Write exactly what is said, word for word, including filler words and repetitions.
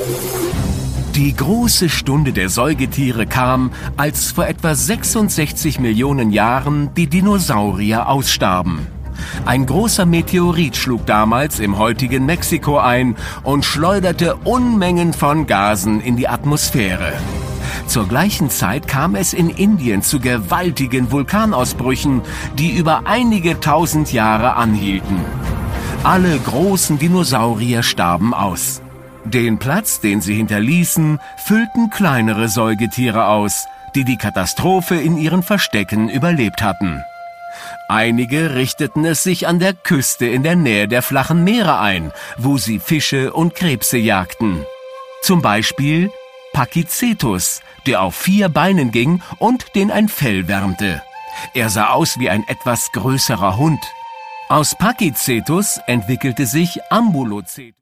Die große Stunde der Säugetiere kam, als vor etwa sechsundsechzig Millionen Jahren die Dinosaurier ausstarben. Ein großer Meteorit schlug damals im heutigen Mexiko ein und schleuderte Unmengen von Gasen in die Atmosphäre. Zur gleichen Zeit kam es in Indien zu gewaltigen Vulkanausbrüchen, die über einige tausend Jahre anhielten. Alle großen Dinosaurier starben aus. Den Platz, den sie hinterließen, füllten kleinere Säugetiere aus, die die Katastrophe in ihren Verstecken überlebt hatten. Einige richteten es sich an der Küste in der Nähe der flachen Meere ein, wo sie Fische und Krebse jagten. Zum Beispiel Pakicetus, der auf vier Beinen ging und den ein Fell wärmte. Er sah aus wie ein etwas größerer Hund. Aus Pakicetus entwickelte sich Ambulocetus.